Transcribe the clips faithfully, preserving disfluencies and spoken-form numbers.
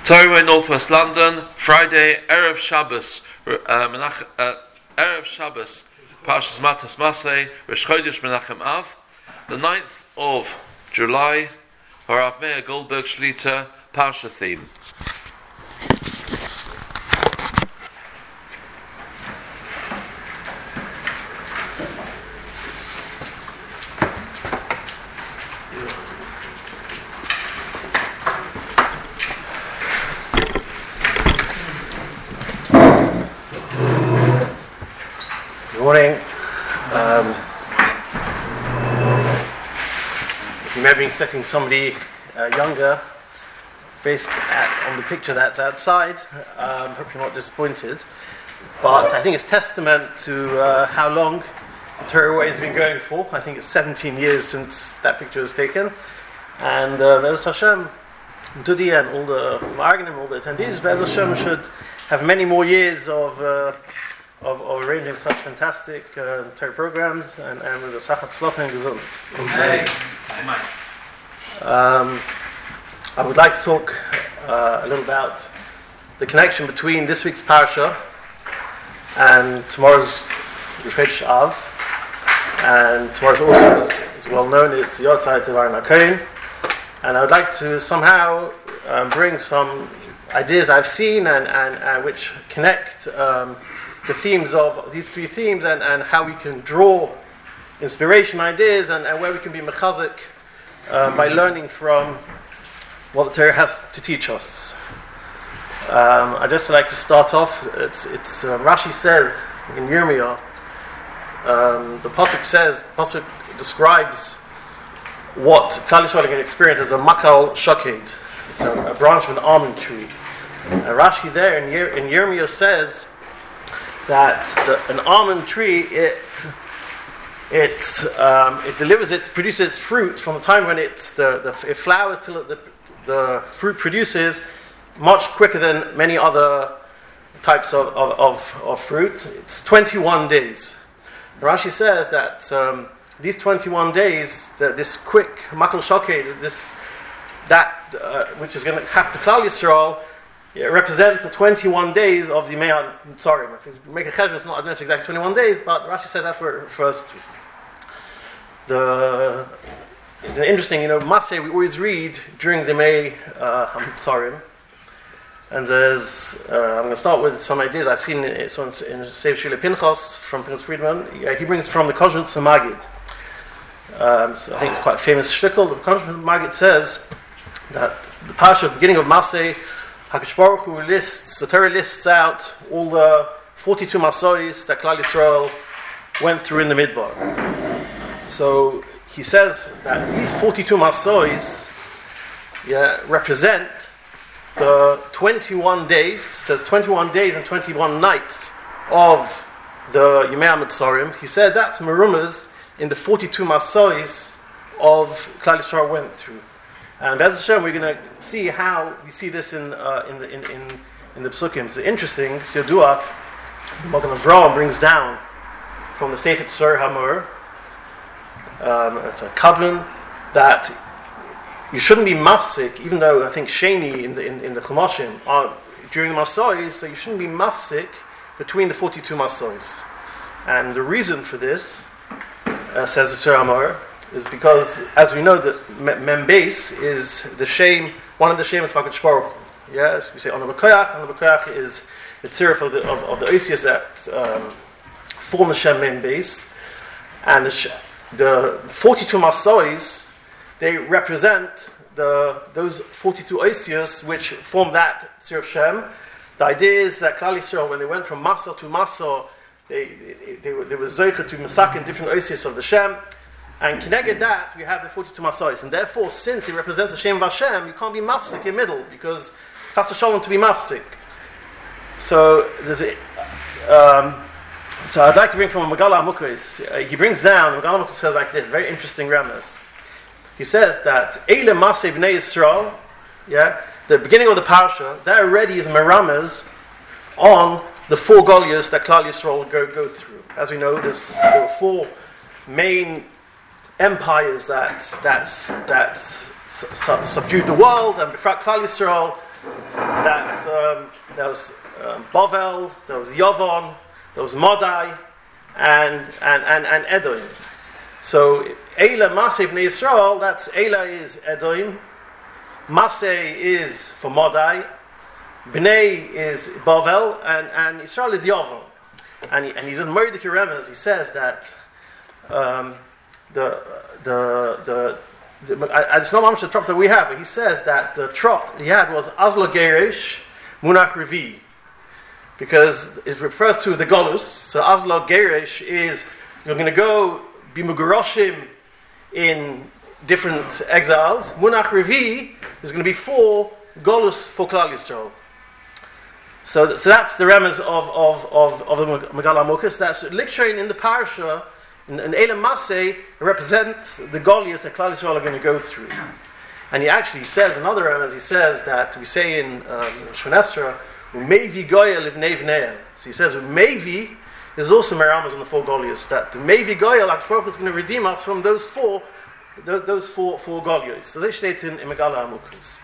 Torah, Northwest London, Friday, Erev Shabbos, uh, Menach, uh, Erev Shabbos, Parshas Matas Masei, Rosh Chodesh Menachem Av, the ninth of July, Harav Meir Goldberg Shlita, Parsha theme. You may be expecting somebody uh, younger, based at, on the picture that's outside. Um, hope you're not disappointed. But I think it's testament to uh, how long Torah Way has been going for. I think it's seventeen years since that picture was taken. And Be'ez Hashem, Dudi and all the Marganim, all the attendees, Be'ez Hashem should have many more years of uh, of, of arranging such fantastic uh, Torah programs and, and with the Sachat Tzlocha and Gesund. Um, I would like to talk uh, a little about the connection between this week's Parsha and tomorrow's Rosh Chodesh Av. And tomorrow's also, as, as well known, it's Yotzai Tevar HaKohen. And I would like to somehow um, bring some ideas I've seen and, and, and which connect um, the themes of these three themes and, and how we can draw inspiration, ideas, and, and where we can be mechazik uh, by learning from what the Torah has to teach us. Um, I'd just like to start off. It's, it's uh, Rashi says in Yirmiyah, um, the pasuk says, the pasuk describes what Klal Yisrael can experience as a makal shoked. It's a, a branch of an almond tree. And Rashi there in, Yir, in Yirmiyah says that the, an almond tree, it it um, it delivers, it produces its fruit from the time when it the, the it flowers till the the fruit produces much quicker than many other types of of, of, of fruit. It's twenty-one days. Rashi says that um, these twenty-one days, that this quick makal shoked, this that uh, which is going to happen to Klal Yisrael, it represents the twenty-one days of the Yimei Mitzarim. If you make a cheshbon, it's not, I don't know it's exactly twenty-one days, but Rashi says that's where it refers to. The it's an interesting, you know, Maseh we always read during the Yimei uh, Mitzarim, and there's uh, I'm going to start with some ideas I've seen in, so in, in Seif Shile Pinchas from Pinchas Friedman. Yeah, he brings from the Koshut Magid. Um, so I think it's quite a famous shtickle. The Koshut Magid says that the parsha, beginning of Maseh, HaKadosh Baruch Hu lists, the Torah lists out all the forty-two masois that Klal Yisrael went through in the Midbar. So he says that these forty-two masois yeah, represent the twenty-one days, says twenty-one days and twenty-one nights of the Yimei Mitzarim. He said that's merumas in the forty-two masois of Klal Yisrael went through. And Be'ez Hashem, we're going to see how we see this in uh, in the in, in, in the Psukim. It's interesting. Siyadua, the Magen Avraham brings down from the Sefer Tzor Hamor. Um, it's a kadmon that you shouldn't be mafsik, even though I think Sheni in the in, in the Chumashim are during the Masois, so you shouldn't be mafsik between the forty-two Masois. And the reason for this, uh, says the Tzor Hamor, is because, as we know, that Membeis is the shame, one of the shames of HaKadosh Baruch Hu. Yes, we say Ana B'Koyach. Ana B'Koyach is the tziruf of the of, of the Oisius that um, form the Shem Membeis, and the the forty-two Masois, they represent the those forty-two Oisius which form that tziruf Shem. The idea is that Klal Yisrael, when they went from Masa to Masa, they they, they were they were zoicha to Masak in different Oisius of the Shem. And connected that, we have the forty-two Masois. And therefore, since it represents the Shem of Hashem, you can't be mafsik in the middle, because Chas Shalom to be mafsik. So, there's a, um, so I'd like to bring from Megala Amukos. Uh, he brings down, Megala Amukos says like this, very interesting remnants. He says that, Eile Maseh B'nei Yisrael, yeah, the beginning of the Parsha, that already is Merames on the four Goliaths that Klal Yisrael go, go through. As we know, there's, there were four main empires that that that su- subdued the world, and Klal Yisrael That's um, there was um, Bovel, there was Yavon, there was Modai, and and and, and Edom. So Eila Maseh Bnei Yisrael, that's Eila is Edom, Maseh is for Modai, Bnei is Bovel, and, and Yisrael is Yavon. And he, and he's in Mordechai Remez, he says that um, the the the The, I, it's not much the trop that we have, but he says that the trop he had was Azla Gerish Munach Revi, because it refers to the Golus. So Azla Gerish is you're going to go be Muguroshim in different exiles. Munach Revi is going to be for Golus for Klal Yisrael. So, so that's the remez of of of, of the Megala Amukas. That's lecturing in the parsha. And, and Elam Maseh represents the Goliaths that Klal Yisrael are going to go through. And he actually says, another remez, he says that, we say in um, Shemon Esra, Umevi Goya livnei vneihem. So he says, Umevi is also Meramas on the four Goliaths, that Umevi Goya, like Baruch is going to redeem us from those four, those, those four, four Goliaths. So they state in Megala Amukas.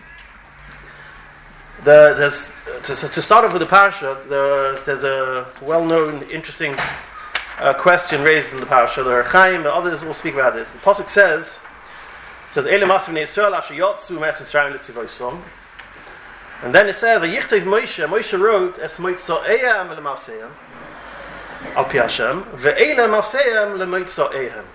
The, there's, to, to start off with the parasha, the, there's a well-known, interesting Uh, question raised in the parasha. The Chaim and others will speak about this. The pasuk says, "says Eile Maseh Bnei Yisrael asher yotzu me'eretz Mitzrayim l'tzivosom." And then it says, "Vayichtav Moshe." Moshe wrote, "Es moitzoeim le'maseim al pi Hashem, ve'eile maseim le'moitzoeim."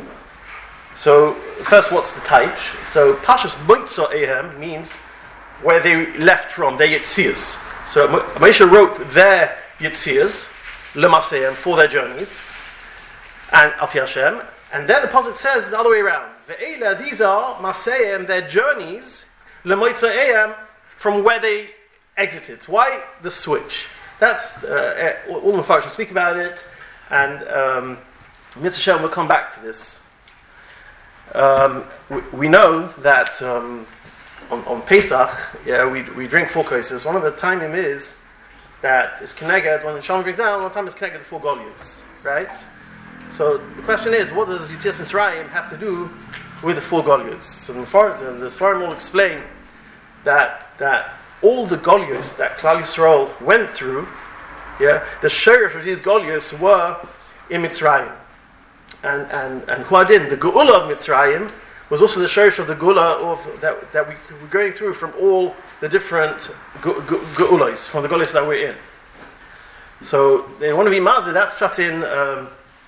So first, what's the type? So Pashas moitzoeim means where they left from, their yetzias. So Moshe wrote their yetzias. Lemaseim for their journeys, and Al Pi Hashem, and then the pasuk says the other way around. Ve'ela, these are Maseim, their journeys, lemoitzaeim, from where they exited. Why the switch? That's uh, all the Mepharshim speak about it, and um, Mitzvah will come back to this. Um, we, we know that um, on, on Pesach, yeah, we we drink four kosses. One of the timing is that is connected when the Shalom brings down, one time it's connected to four Goliaths, right? So the question is, what does Yitzias Mitzrayim have to do with the four Goliaths? So the Sfarim will explain that that all the Goliaths that Klal Yisrael went through, yeah, the sheriff of these Goliaths were in Mitzrayim, and and and Huadin, the Geula of Mitzrayim, was also the sheriff of the Geula of that that we were going through from all the different Geulas, from the Goliaths that we're in. So they want to be mazveh. That's shut in, um,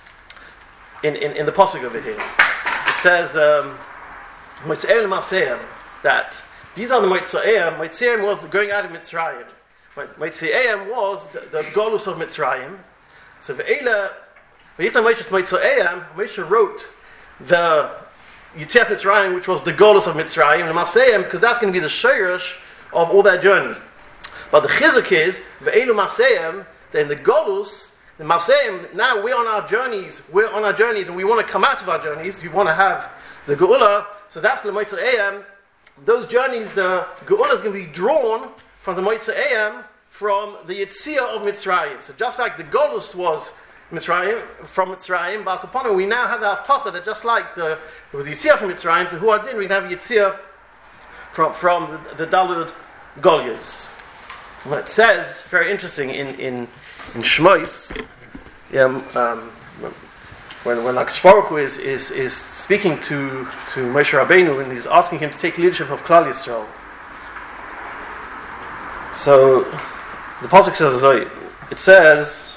in in in the pasuk over here. It says Moitzaeim Maseim, that these are the Moitzaeim. Moitzaeim was going out of Mitzrayim. Moitzaeim was the, the Golus of Mitzrayim. So Ve'ela, V'yitam Moshe Moitzaeim, Moshe wrote the Yitzias Mitzrayim, which was the Golus of Mitzrayim, and Maseim, because that's going to be the shayrish of all their journeys. But the chizuk is Ve'elu Maseim, then the Golus, the Maseim. Now we're on our journeys. We're on our journeys, and we want to come out of our journeys. We want to have the Geula. So that's the Moitzaeim. Those journeys, the Geula is going to be drawn from the Moitzaeim, from the Yitzia of Mitzrayim. So just like the Golus was Mitzrayim, from Mitzrayim, Baal Kaponim, we now have the Haftarah that just like the it was Yitzia from Mitzrayim, so who are din, we can have Yitzia from from the, the Dalud Goliaths. Well, it says very interesting in in in Shmos, yeah, um, when when Hakadosh Baruch Hu is is is speaking to to Moshe Rabbeinu and he's asking him to take leadership of Klal Yisrael. So the pasuk says, it says.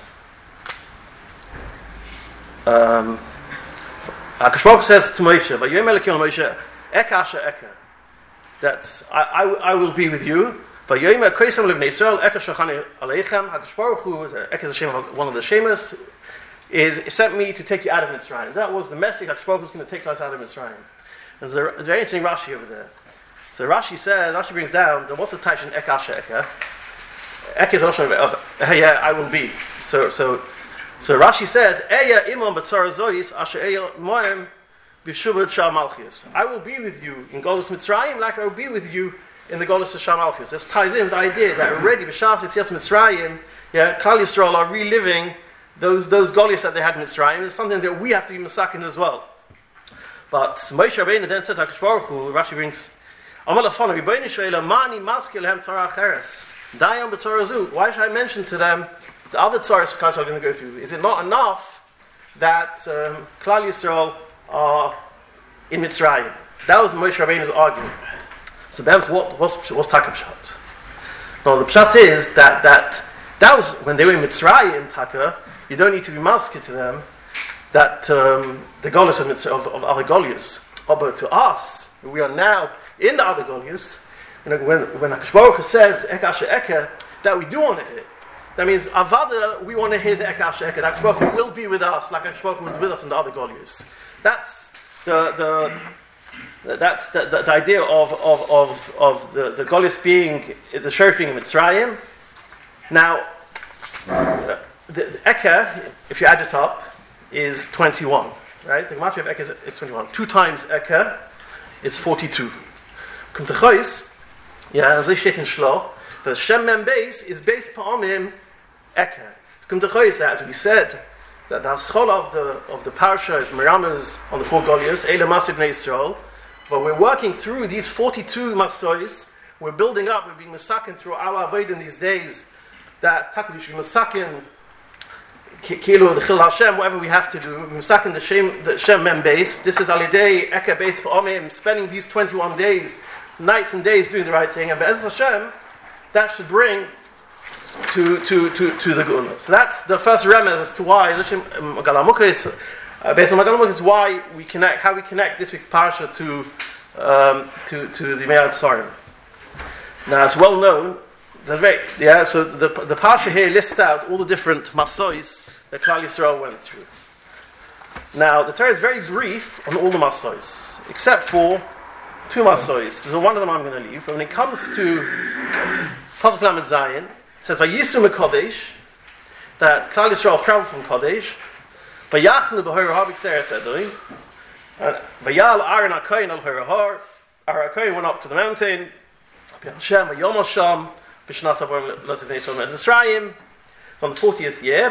Um, Hakadosh Baruch Hu says to Moshe, "Vayom Elokim Moshe, Eka asher Eka," that I, I, I will be with you. Vayom Koisem Levnei Yisrael, Eka Shachani Aleichem. Hakadosh Baruch Hu, Eka is the name of one of the Shemas, is sent me to take you out of Mitzrayim. That was the message. Hakadosh Baruch Hu was going to take us out of Mitzrayim. There's a, there's a very interesting Rashi over there. So Rashi says, Rashi brings down, what's the Taishan Eka asher Eka? Eka is also of, yeah, I will be. So, so. So Rashi says, "Eya imam b'tzara zois asher eya moem b'shuvah shal malchus." I will be with you in Golus Mitzrayim, like I will be with you in the Golus of Shal Malchus. This ties in with the idea that already b'shas Yitzias Mitzrayim, yeah, Klal Yisrael are reliving those those Goliaths that they had in Mitzrayim. It's something that we have to be masakin as well. But Moshe Rabbeinu then said to Hakadosh Baruch Hu, Rashi brings, Why should I mention to them the other tzaras Klal Yisrael are going to go through? Is it not enough that um, Klal Yisrael are in Mitzrayim? That was Moshe Rabbeinu's argument. So that's what what's what's Taka Pshat. Now the Pshat is that that that was when they were in Mitzrayim, Taka. You don't need to be masked to them that um, the Golus of, of, of other Goliaths. But to us, we are now in the other Goliaths. You know, when when Hakadosh Baruch Hu says Eka Asher Eka, that we do want to hear. That means Avada, we want to hear the Eka Asher Eka. That Hakadosh Baruch Hu will be with us, like Hakadosh Baruch Hu was with us in the other Goliaths. That's the the that's the, the, the idea of of of, of the the Goliaths being the Sheriff being in Mitzrayim. Now, the, the Eka, if you add it up, is twenty-one. Right? The gematria of Eka is, is twenty-one. Two times Eka is forty-two. Kommt der Chois, ja, so steht in Shlo, the Shem Mem Beis is based upon him Eka. Kommt der Chois, as we said, that the Haschol of the of the Parsha is Meramas on the four Goliaths, Eile Masih Bnei Yisrael, but we're working through these forty-two Masois, we're building up, we're being Masakin through our Avodah in these days, that Takli should be Masakin, Kilo, the Chil Hashem, whatever we have to do, Masakin the Shem, the Shem Mem Beis, this is Alidei Eka Beis Pa'omim, spending these twenty-one days, nights and days doing the right thing, and Be'ez Hashem, that should bring to to to, to the Geula. So that's the first remez as to why Hashem Magalamukis, uh, based on Magalamukis, why we connect, how we connect this week's parasha to um, to to the Me'at Sarim. Now it's well known. Very, yeah. So the the parasha here lists out all the different masois that Klal Yisrael went through. Now the Torah is very brief on all the masois, except for two masois. So one of them I'm going to leave. But when it comes to Pasuk Lamed Zayin, it says Vayisu meKodesh, that Klal Yisrael traveled from Kodesh. Vayachnu b'Hor Har b'Kseres Edoi, and Vayal Aaron HaKohen al Hor Har. Aaron HaKohen went up to the mountain. Hashem Vayom Hashem. It was on the fortieth year. It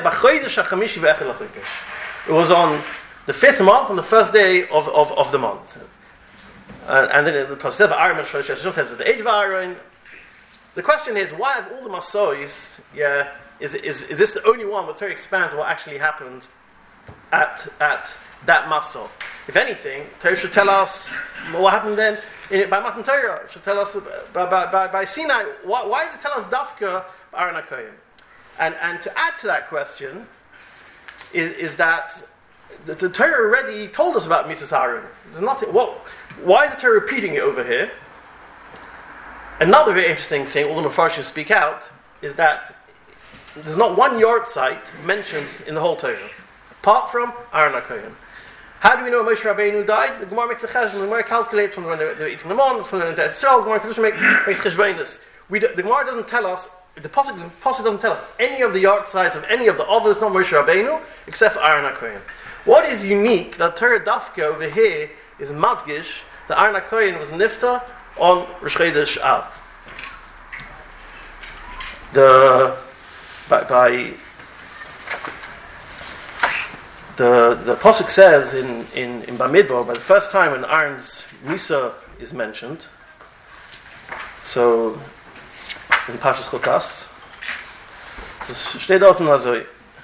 was on the fifth month, on the first day of, of, of the month. Uh, and then the process of Aaron, the age of Aaron. The question is, why have all the Masois, yeah, is, is, is this the only one where the Torah expands what actually happened at at that Maso? If anything, Torah should tell us what happened then. In it, by Matan Torah, it should tell us by, by, by, by Sinai. Why, why does it tell us Dafka Aaron HaKohen? And and to add to that question is is that the, the Torah already told us about Misas Aaron. There's nothing. What? Why is the Torah repeating it over here? Another very interesting thing, all the Mefarshim speak out, is that there's not one yard site mentioned in the whole Torah, apart from Aaron HaKohen. How do we know Moshe Rabbeinu died? The Gemara makes a cheshbon. The Gemara calculates from when they were, they were eating the mon, from when they were Israel. The Gemara makes, makes cheshbonis. We do, the Gemara doesn't tell us, the Pasuk, the Pasuk doesn't tell us any of the yard size of any of the others, not Moshe Rabbeinu, except for Aaron HaKohen. What is unique, that Torah Dafka over here is Madgish, that Aaron HaKohen was nifta on Rosh Chodesh Av. The, by, by The the Pasuk says in, in, in Bamidbar, by the first time when Aaron's Misa is mentioned, so in Parshas Chokas, das steht dort nur so.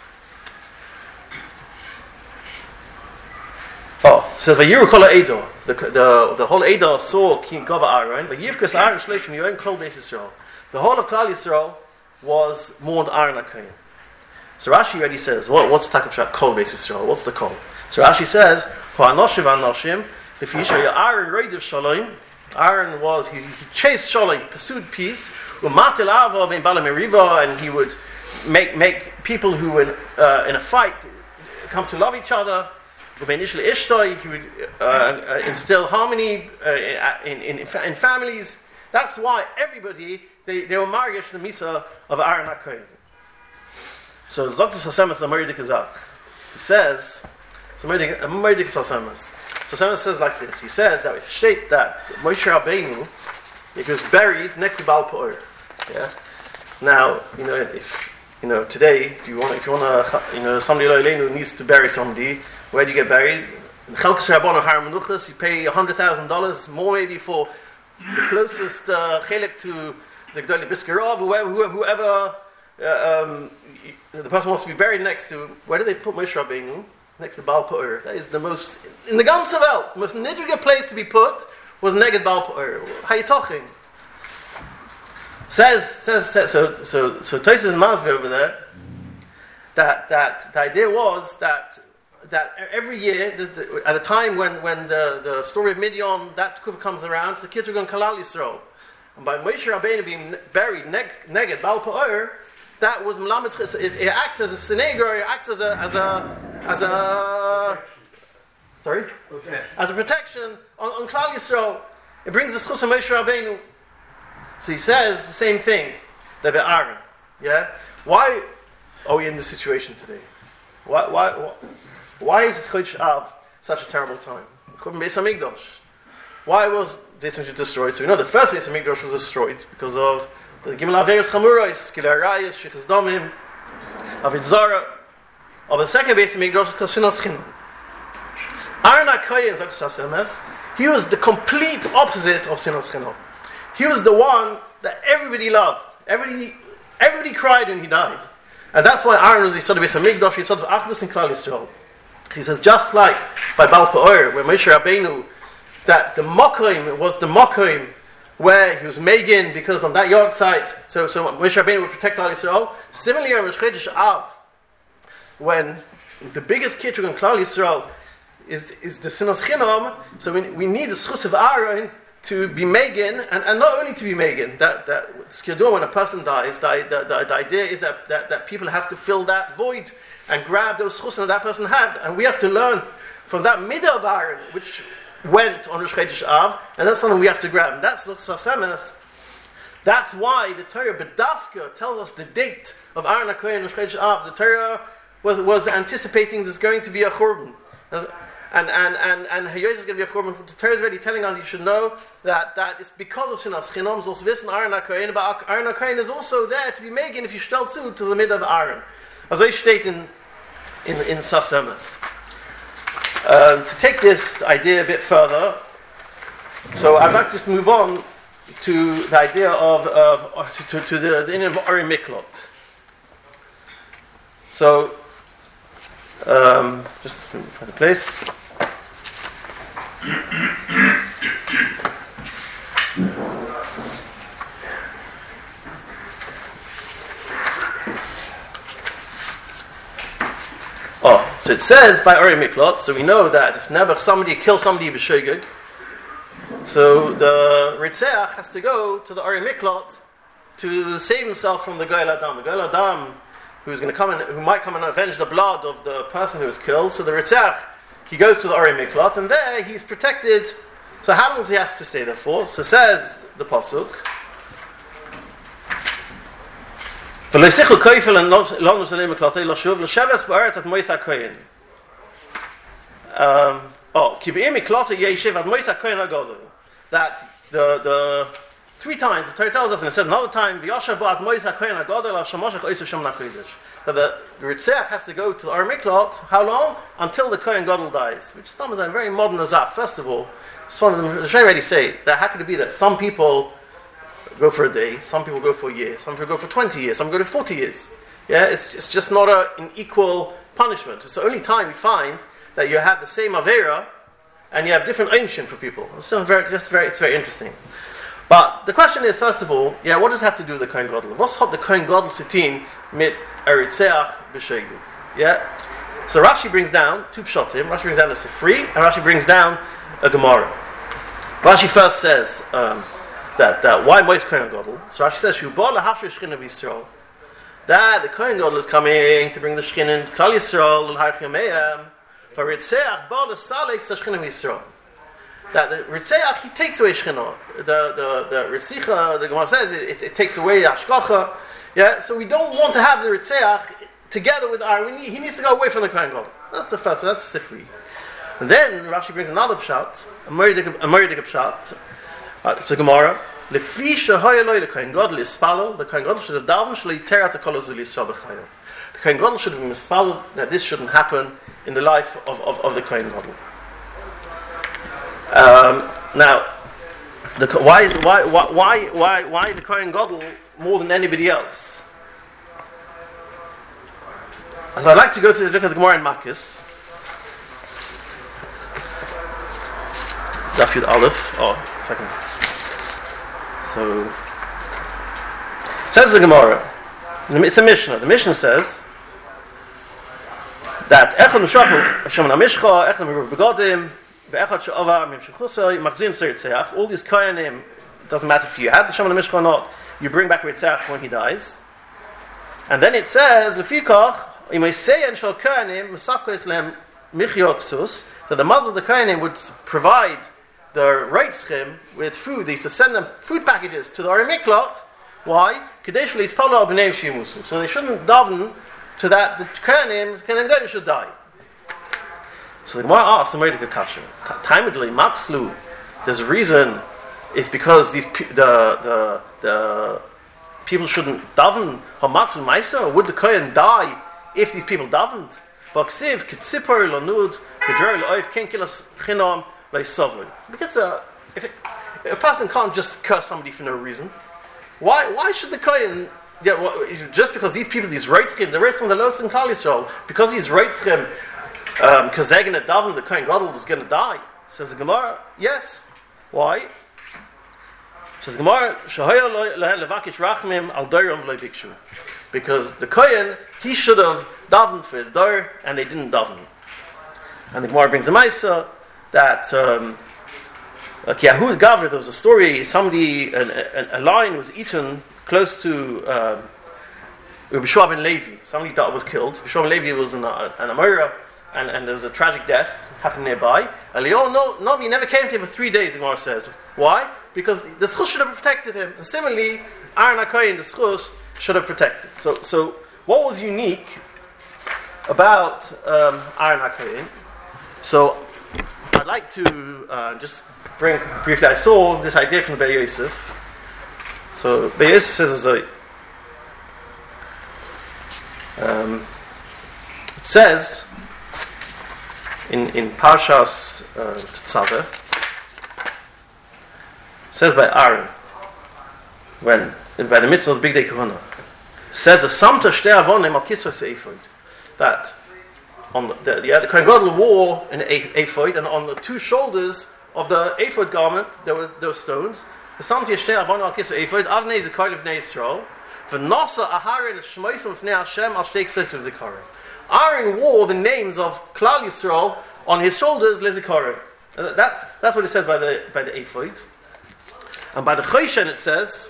Oh, it says Vayiru Kol Ha'Eidah. The the the whole Eidah saw King Gova Aaron, but Yivkas Aaron Shloshim Yoim Kol Beis Yisrael. The whole of Klal Yisrael was mourned Aaron HaKohen. So Rashi already says, what, what's Takapshat Kol Beis Yisrael? What's the Kol? So Rashi says, Ha'anoshim Anoshim, if you show Aaron Reidiv Shalom, Aaron was, he, he chased Shalom, pursued peace, Umatil Ava ben Balamiriva, and he would make make people who were uh, in a fight come to love each other. Uben Ishli Ishtoi, he would uh, uh, instill harmony uh, in, in, in, in families. That's why everybody, they, they were margish the Misa of Aaron HaKohen. So Doctor Sasemas the Moridik Azak. He says, so Moridik Sasemas. Sasemas says like this. He says that if state that Moshe Rabbeinu, he was buried next to Baal Peor. Yeah. Now, you know, if you know today, if you want, if you want to, you know, somebody like Leinu needs to bury somebody, where do you get buried? In Chelkas Rabban or Har Menuchas, you pay a hundred thousand dollars more maybe for the closest uh, chelik to the Gdolei Biskarov, whoever, whoever, whoever uh, um, the person wants to be buried next to. Where do they put Moshe Rabbeinu? Next to Baal Pa'or. That is the most, in the Ganze Welt, the most nidrige place to be put was Neged Baal Pa'or. How are you talking? Says, says, says so, so, so Tosfos and Masber over there, that, that the idea was that that every year, the, the, at a time when, when the, the story of Midian, that kufa comes around, the kids are going Kalal Yisrael. And by Moshe Rabbeinu being buried Neged Baal Pa'or, that was Melamed, it acts as a synagogue, it acts as a, as a, as a, sorry? As a protection on, on Klal Yisrael. It brings the schus of Moshe Rabbeinu. So he says the same thing, that Aaron, yeah? Why are we in this situation today? Why, why, why, why is Chodesh Av such a terrible time? Beis HaMikdash. Why was Beis HaMikdash destroyed? So we know the first Beis HaMikdash was destroyed because of the Gimel Averos Chamuros, Kilei Arayos, Shechus Domim, Avodah Zarah. Of the second Beis HaMikdash was because Sinas Chinam. Aaron HaKohen, he was the complete opposite of Sinas Chinam. He was the one that everybody loved. Everybody, everybody cried when he died. And that's why Aaron was the son of Beis HaMikdash, he sort of Achdus in Klal Yisrael. He says, just like by Baal Pa'or, where Moshe Rabbeinu, that the Mokoim was the Mokoim, where he was Megan, because on that yard site, so, so Moshe Rabbeinu would protect Klal Yisrael. Similarly, on Rosh Chodesh Av, when the biggest kitrug in Klal Yisrael is, is the Sinas Chinam, so we, we need the schus of Aaron to be Megan, and, and not only to be Megan, that, that when a person dies, the, the, the, the idea is that, that, that people have to fill that void and grab those chusim that that person had, and we have to learn from that midah of Aaron, which went on Rosh Chodesh Av, and that's something we have to grab. And that's Sasemes. That's why the Torah B'dafka tells us the date of Aaron HaKohen Rosh Chodesh Av. The Torah was, was anticipating there's going to be a churban. And and and and Hayos is going to be a churban. The Torah is already telling us you should know that, that it's because of Sinas Chinam. So wissen Aaron HaKohen, but Aaron HaKohen is also there to be Megan if you stell zu to the midah of Aaron. As I state in in in Sasemes. Um, to take this idea a bit further, so I'd like just to move on to the idea of uh, to, to, to the, the inner of Ori Miklot. So, um, just find the place. Oh, so it says by Ori Miklot, so we know that if never somebody kills somebody b'shogeg, so the Ritzeach has to go to the Ori Miklot to save himself from the Goel Adam. The Goel Adam, who's going to come and who might come and avenge the blood of the person who was killed. So the Ritzeach, he goes to the Ori Miklot, and there he's protected. So how long does he have to stay there for? So says the pasuk. Um, oh, that the the three times the Torah tells us, and it says another time, that the Ritzeach has to go to the Ori Miklot. How long? Until the Kohen Gadol dies, which is a very modern azaf. First of all, just one of them. The Shem already say that how could it be that some people go for a day, some people go for a year, some people go for twenty years, some go to forty years. Yeah, it's, it's just not a, an equal punishment. It's the only time you find that you have the same avera and you have different ancient for people. It's so very, just very, it's very interesting. But the question is, first of all, yeah, what does it have to do with the Kohen Gadol? What's hot the Kohen Gadol sitin mit eritzeach b'shogeg? Yeah. So Rashi brings down two pshatim. Rashi brings down a Sifri, and Rashi brings down a Gemara. Rashi first says. Um, That, that why Mois Kohen Gadol? So Rashi says, "Shubal lahafshe Shechina v'Yisrael." That the Kohen Gadol is coming to bring the Shechina in Klal Yisrael l'harich yameim. For Ritzeach bal l'salek Shechina v'Yisrael. That the Ritzeach he takes away Shechina. The the the Ritzicha, the Gemara says it, it, it takes away Hashgacha. Yeah, so we don't want to have the Ritzeach together with Aaron. He needs to go away from the Kohen Gadol. That's the first. So that's Sifri. And then Rashi brings another pshat, a Moridik pshat. Uh, it's a Gemara. Lefi shehoyeloi the Kohen Gadol ispalel. The Kohen Gadol should have daven shlo yiter at the kolos v'lisra b'chayil. The Kohen Gadol should have been mispalel that this shouldn't happen in the life of, of, of the Kohen Gadol. Um, now, the, why, why, why, why, why the Kohen Gadol more than anybody else? So I'd like to go to the look at the Gemara in Makis. Daf Yud Aleph. Oh, if I can. So, says the Gemara. It's a Mishnah. The Mishnah says that Echad Meshach Hashem Namishcha, Echad Merub Begodim, Be'echad She'ava Mimshechusay, Machzin Ser Ritzeach. All these Kohanim, it doesn't matter if you had the Hashem Namishcha or not, you bring back Ritzeach when he dies. And then it says, Lefikach, Imeiseyan Shal Kohanim, Mesafko Islam Michyoxus, that the mother of the Kohanim would provide the Reitzchim with food. They used to send them food packages to the Ari Miklot. Why? So they shouldn't daven to that the Kohanim Kohanim should die. So the Gemara asks the Mordechai Kasha. Timidly Matzlu. There's a reason. It's because these the the the people shouldn't daven Hamatzlu Maisa. Or would the Kohen die if these people davened? Vaksiv Kitzipor Lanud Kedrol Oif Kenkilas Chinam Leisavud. Because uh, if, it, if a person can't just curse somebody for no reason. Why? Why should the Kohen? Yeah, well, just because these people, these Reitzchim, the Reitzchim, the Los and Klal Yisrael, because these Reitzchim, um, because they're going to daven, the Kohen Gadol is going to die. Says the Gemara, yes. Why? Says the Gemara, Shahaya levakish rachmim al doiram v'lo bikshu, because the Kohen, he should have davened for his doir, and they didn't daven. And the Gemara brings a Maisa that. Um, Like Yahud Gavra, there was a story, somebody, an, a, a lion was eaten close to um, Bishua ben Levi. Somebody that was killed. Bishua ben Levi was an, an Amora, and, and there was a tragic death happened nearby. And Leon, no, no, he never came to him for three days, the Gemara says. Why? Because the Schus should have protected him. And similarly, Aaron HaKohen, the Schus, should have protected. So, so what was unique about um, Aaron HaKohen? So, I'd like to uh, just bring briefly. I saw this idea from Be'er Yosef. So Be'er Yosef says as a um, it says in in Parshas uh, Tetzaveh, says by Aaron when by the mitzvah of the Big Day Kahuna, says the Samta Shtei Avonim al Kisos Ephod, that on the the, the, the Kohen Gadol wore an ephod, and on the two shoulders of the ephod garment there were there were stones. The Samti Shtei Avonim al Kisos Ephod Avnei Zikol V'nei Yisrael V'Nasa Aharon Shmoisim V'nei Hashem Al Shtei Ksos V'Zikaron. Aaron wore the names of Klal Yisrael on his shoulders leZikaron. That's that's what it says by the by the ephod. And by the Choshen it says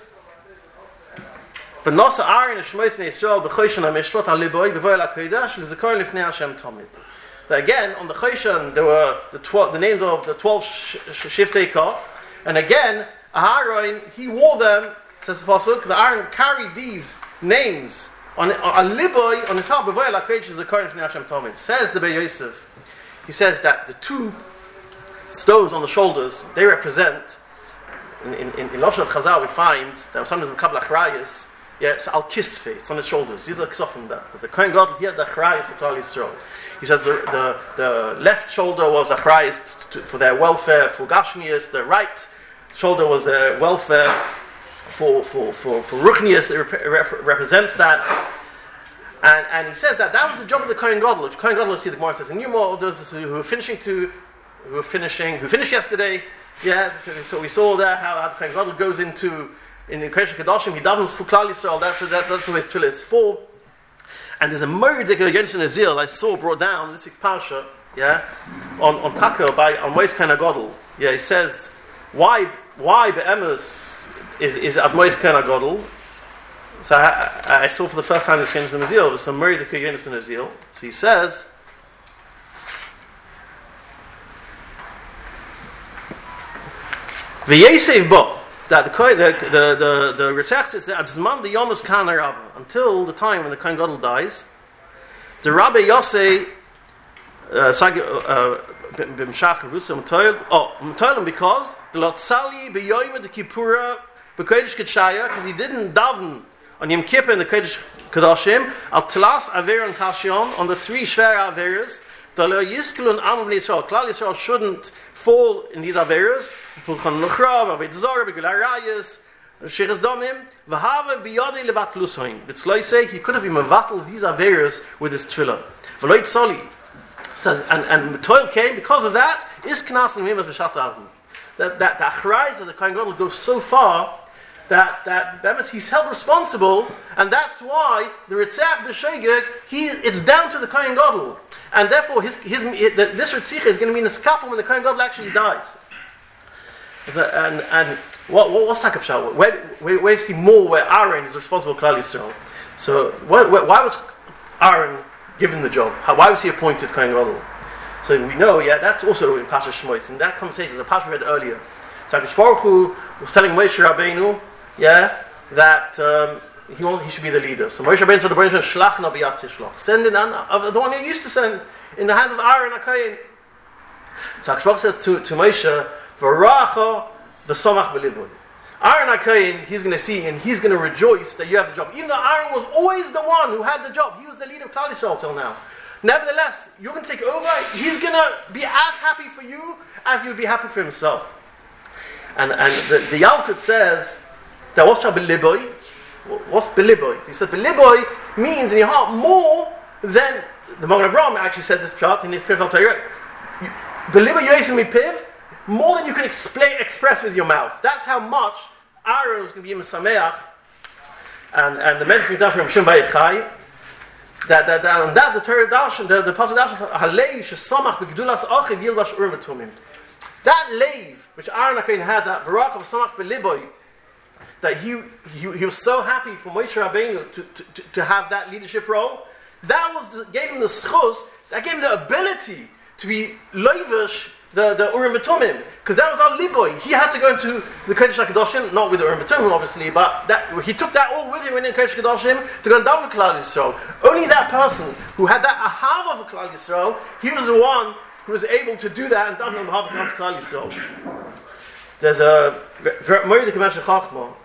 V'Nasa Aaron Shmois V'nei Yisrael B'Choshen HaMishpat Al Liboy B'Voy Al HaKodesh L'Zikaron L'Fnei Hashem Tomid. That again on the Choshen there were the twelve the names of the twelve Shiftei Kaf, and again Aaron he wore them. Says the pasuk that Aaron carried these names on a Liboy on his heart B'Voy Al HaKodesh L'Zikaron L'Fnei Hashem Tomid. Says the Be'er Yosef. He says that the two stones on the shoulders they represent. In in in, in Lashon of Chazal we find that sometimes we couple achrayas. Yes, al kisfe. It's on his shoulders. These are ksofim that the Kohen Gadol he had the achrayas for Klal Yisrael. He says the, the the left shoulder was achrayas for their welfare for Gashmias. The right shoulder was their welfare for for for for Ruchnias. It rep- rep- represents that. And and he says that that was the job of the Kohen Gadol. The Kohen Gadol, see the Gemara says, and you more those who were finishing to who were finishing who finished yesterday. Yeah, so, so we saw there how, how the Kohen Gadol goes into in the Kodesh HaKadoshim, he davens for Klal Yisrael. That's that, that's the way his tefillah is for. And there's a Mordechai against Nazil I saw brought down this week's parsha, yeah, on on Taka by on Mois Kohen Gadol. Yeah, he says why why Be'emes is is at Mois Kohen Gadol. So I, I saw for the first time this against Nazil. There's some Mordechai against Nazil. So he says. V'yesev bo that the the the the the Ritzach says that Zman the Yomus Kana Rabba until the time when the Kohen Gadol dies, the Rabbi Yosei Sag B'Mshach Rusam Toil oh Toilim because the Lotzali B'Yoyim the Kippura B'Kodesh Ketshaya because he didn't daven on Yom Kippur in the Kodesh Kedoshim Al Tlas Aver and Kashion on the three Shver Averas Klal Yisrael shouldn't fall in these averas. Pulchan Luchra, Avodah Zarah, Begul Arayos, Sheches Damim. V'have biyadei levatlusoin. B'tzloi say he could have been mevatel these averas with his tefillah. V'loi tzoli says, and and Metoil came because of that. Is knas and mimas b'shat ahu. That that the achrayz of the Kohen Gadol goes so far that that, that means he's held responsible, and that's why the Ritzach b'Shegeg he it's down to the Kohen Gadol, and therefore his his the, this Ritzich is going to be in a scalpel when the Kohen Gadol actually dies. And and what what what's Takab Shah? Where where where is the more where Aaron is responsible for Klal Yisrael? So why, why was Aaron given the job? How, why was he appointed Kohen Gadol? So we know, yeah, that's also in Pasha Shmois. In that conversation, the Pasha read earlier, so HaKadosh Baruch Hu was telling Moshe Rabbeinu, yeah, that um, he want, he should be the leader. So Moshe Rabbeinu told the Baruch Hu, Shlach na biyat tishlach, send in uh, the one you used to send in the hands of Aaron HaKohen. So HaKadosh Baruch Hu said to to Moshe, V'racha v'samach b'liboy. Aaron HaKohen, he's going to see and he's going to rejoice that you have the job. Even though Aaron was always the one who had the job, he was the leader of Klal Yisrael till now. Nevertheless, you're going to take over. He's going to be as happy for you as he would be happy for himself. And and the, the Yalkut says that what's b'liboy? What's b'liboy? He says b'liboy means in your heart more than the Magen Avraham actually says this pshat in his Pirkei Torah. B'liboy yoysim mipiv, more than you can explain, express with your mouth. That's how much Aaron was going to be Mesameach, and and the mention of from Shim Bayichai. That that that and that the Torah darshan, the the pasuk darshan, Halei shesamach begdulas achiv yilbash urim v'tumim. That leiv which Aaron HaKohen had, that v'rach v'samach b'liboy, that he, he he was so happy for Moshe Rabbeinu to, to, to, to have that leadership role. That was the, gave him the schus, that gave him the ability to be loivish the the Urim V'Tumim, because that was our liboy. He had to go into the Kodesh HaKadoshim, not with the Urim V'Tumim obviously, but that he took that all with him in the Kodesh HaKadoshim to go and daven Klal Yisrael. Only that person who had that ahava of Klal Yisrael, he was the one who was able to do that and daven on behalf of Klal Yisrael. There's a Moed Kemesh Chachma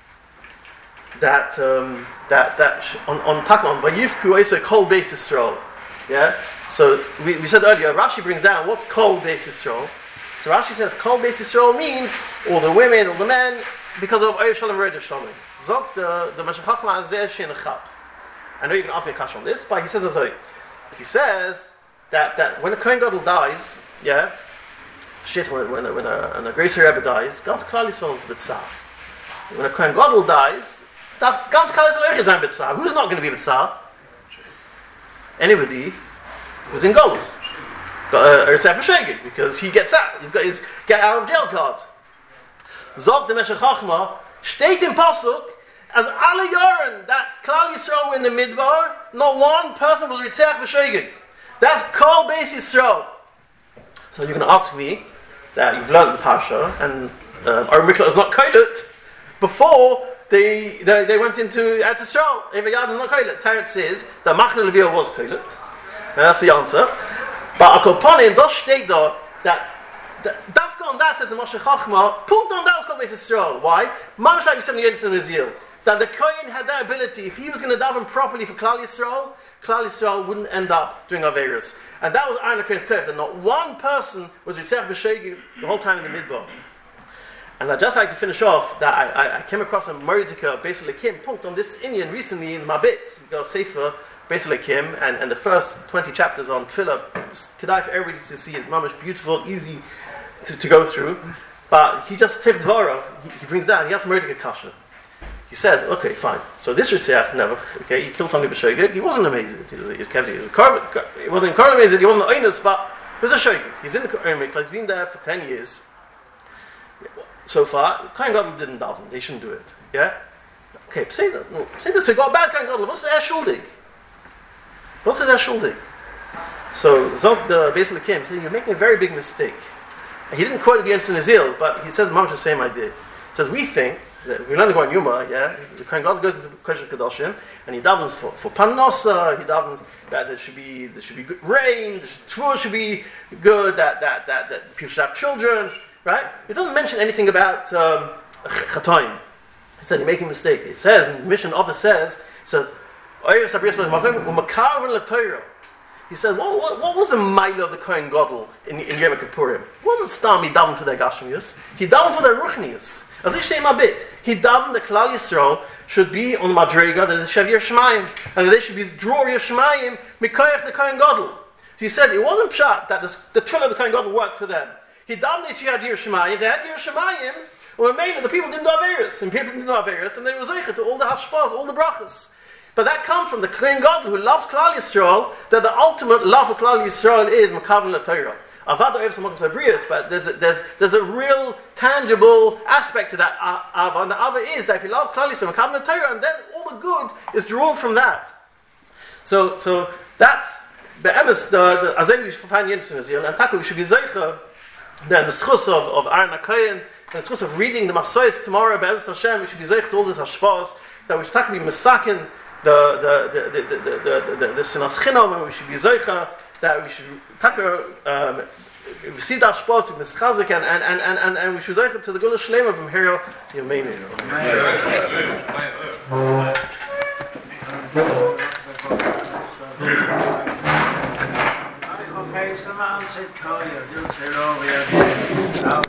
that um, that that on on Takon Vayivku also Kol Beis Yisrael, yeah. So we, we said earlier, Rashi brings down what's Kol Beis Yisrael. So Rashi says Kol Beis Yisrael means all the women, all the men, because of Oyev Shalom Rodah Shalom. Zok the the Meshech Chachma Azeh Shin Chap. I know you can ask me a question on this, but he says as well. He says that, that when a Kohen Gadol dies, yeah, shit, when when a, when a, when a Grace Rebbe dies, Gans Klal Yisrael is B'tzar. When a Kohen Gadol dies, that Gans Klal Yisrael is B'tzar. Who's not going to be B'tzar? Anybody who's in Golus. Got a Eretz Shegeg, because he gets out. He's got his get out of jail card. Zog the Meshech Chachma, steht in Pasuk, as alle Yoren, that Klal Yisrael were in the Midbar, not one person was Ritzach B'Shegeg. That's Kol Beis Yisrael. So you're going to ask me that you've learned the Parsha, and uh, our Mikla is not Koilet, before they, they they went into Eretz Yisrael. Eva Yad is not Koilet. Teretz says that Machne Leviyah was Koilet. And that's the answer. But Akoponim does state though that Dafka on that says the Moshe Chachma, Punkt on that was called Beis Yisrael. Why? Mamash like we said in the Yedus in Israel, that the Kohen had that ability. If he was going to daven properly for Klal Yisrael, Klal Yisrael wouldn't end up doing Averis. And that was Aaron HaKohen's Kohen, that not one person was Ritzach B'Shegeg the whole time in the Midbar. And I'd just like to finish off that I, I, I came across a Moridika, basically Kim, Punkt on this Indian recently in Mabit, go Sefer, basically Kim, and, and the first twenty chapters on Tefillah, Kedai for everybody to see it, mamish beautiful, easy to, to go through. But he just takes Dvara, he, he brings down, he has Mordecai Kasha. He says, okay, fine. So this Ritzach never, okay, he killed somebody b'Shogeg. He wasn't amazing. He was, he was, he was a carbon, he wasn't amazing, he wasn't honest, but he was a Shogeg. He's in the Mikvah, he's been there for ten years. So far, Kohen Gadol didn't daven, they shouldn't do it. Yeah? Okay, say that. No, say this, we got a bad Kohen Gadol, what's the Shuldig? What's the Shuldig? So Zog the basically came, said, you're making a very big mistake. And he didn't quote against Nazil, but he says much the same idea. He says, we think that we learn the Goan Yuma, yeah, the Kohen Gadol goes to Kodesh HaKadoshim, and he davens for, for Parnasa, he davens that there should be there should be good rain, the Tefillah should be good, that that that that people should have children, right? It doesn't mention anything about um, Chatoim. He said you're making a mistake. It says, and the mission office says, it says, He said, what, what, what was the mile of the Kohen Gadol in, in Yom Kippurim? It wasn't Stam, he davened for their Gashmius. He davened for their Ruchnius. As ich name a bit, he davened the Klal Yisrael should be on Madrega, that they should have Yerushalayim, and that they should be draw Yerushalayim, Mikoyach the Kohen Gadol. So he said, it wasn't pshat that this, the Tefillah of the Kohen Gadol worked for them. He davened they should have Yerushalayim. If they had Yerushalayim, well, mainly the people didn't do Averis, and people didn't do Averis, and they were Zeicha to all the Hashpahs, all the Brachas. But that comes from the Kohen Gadol who loves Klal Yisrael, that the ultimate love of Klal Yisrael is Makavan LaTorah. Avada Oev Samokas Abrius, but there's a, there's there's a real tangible aspect to that Ava, and the Ava is that if you love Klal Yisrael, Makavan LaTorah, and then all the good is drawn from that. So so that's Be'emes, the as we find interesting is here, and Taka we should be Zeicha, then the schus of of Aaron HaKohen, and the schus of reading the Masois tomorrow, Be'emes Hashem, we should be Zeicha to all this Hashpahs, that we should Taka be Mesakin, the the the the the the the, the Sinas Chinam, and we should be Zeicha, that we should Taka um, we see that Hashpahs with Mischazik, and and and and and we should Zeicha to the Gula Shlema from Hero Yomeinu. Okay, so man said, "Call you."